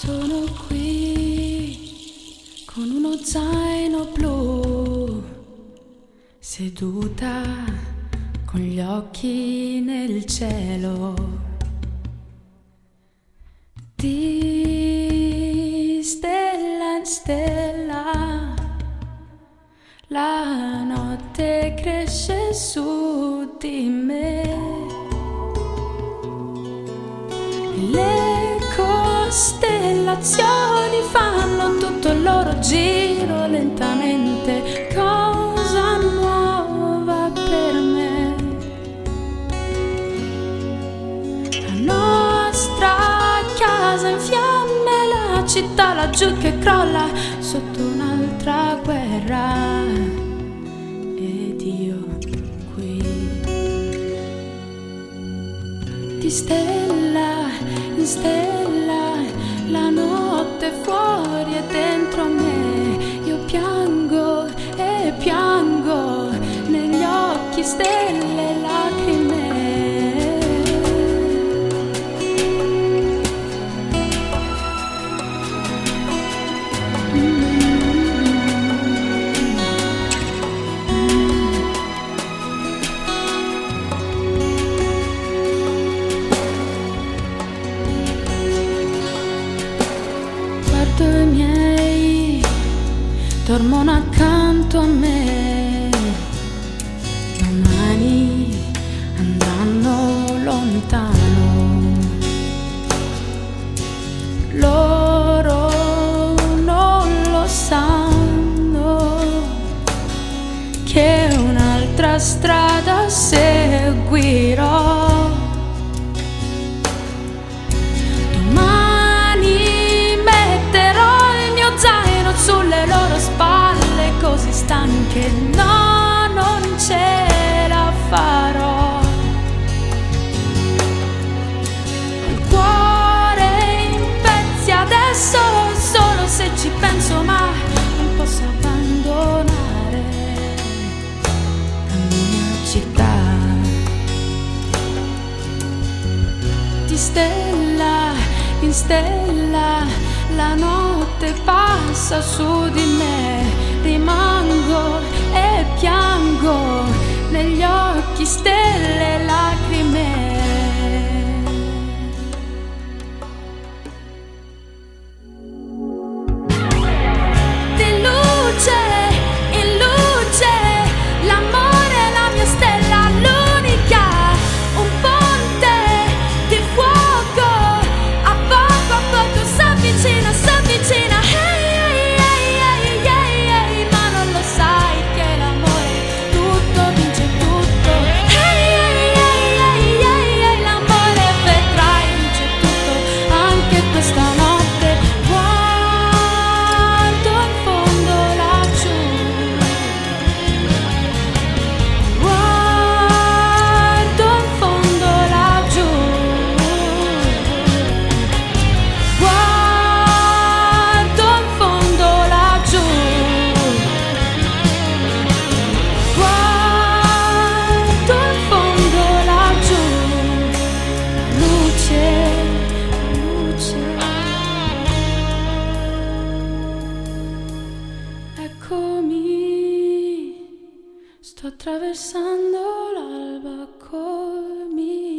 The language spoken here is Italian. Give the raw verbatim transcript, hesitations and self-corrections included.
Sono qui con uno zaino blu, seduta con gli occhi nel cielo. Di stella in stella la notte cresce su di me. Le costellazioni fanno tutto il loro giro lentamente, cosa nuova per me. La nostra casa in fiamme, la città laggiù che crolla sotto un'altra guerra, ed io qui di stella in stella, la notte fuori e dentro me. Io piango e piango, negli occhi stelle e lacrime. I miei dormono accanto a me, domani andranno lontano. Loro non lo sanno che un'altra strada seguirò. Sulle loro spalle così stanche, no, non ce la farò. Ho il cuore in pezzi adesso, solo se ci penso, ma non posso abbandonare la mia città. Di stella in stella la notte passa su di me, rimango e piango, negli occhi stelle e lacrime. Di luce in luce, l'amore è la mia stella, l'unica, un ponte di fuoco, a poco a poco s'avvicina, s'avvicina, hey, hey, hey, hey, hey, hey, ma non lo sai che l'amore tutto vince tutto, hey, hey, hey, hey, hey, hey, l'amore vedrai vince tutto, anche questa notte. Guardo in fondo laggiù, guardo in fondo laggiù, guardo in fondo laggiù, guardo in fondo laggiù, luce, luce. Eccomi, sto attraversando l'alba col mio